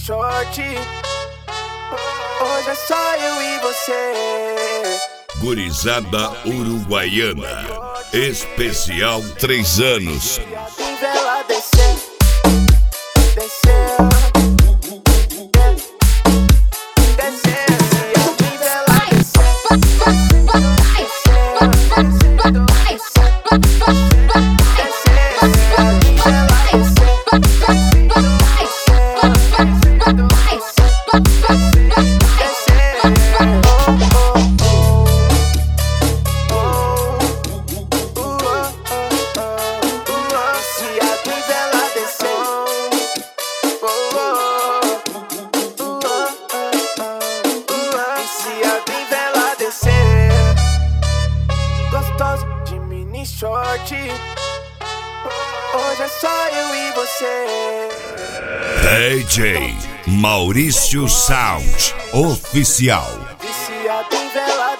short. Hoje é só eu e você. Gurizada uruguaiana, especial 3 anos. Tem vela descer, descer, descer. Tem vela descer, gostoso de mini short. Hoje é só eu e você. DJ Maurício Sound Oficial. Viciado em vela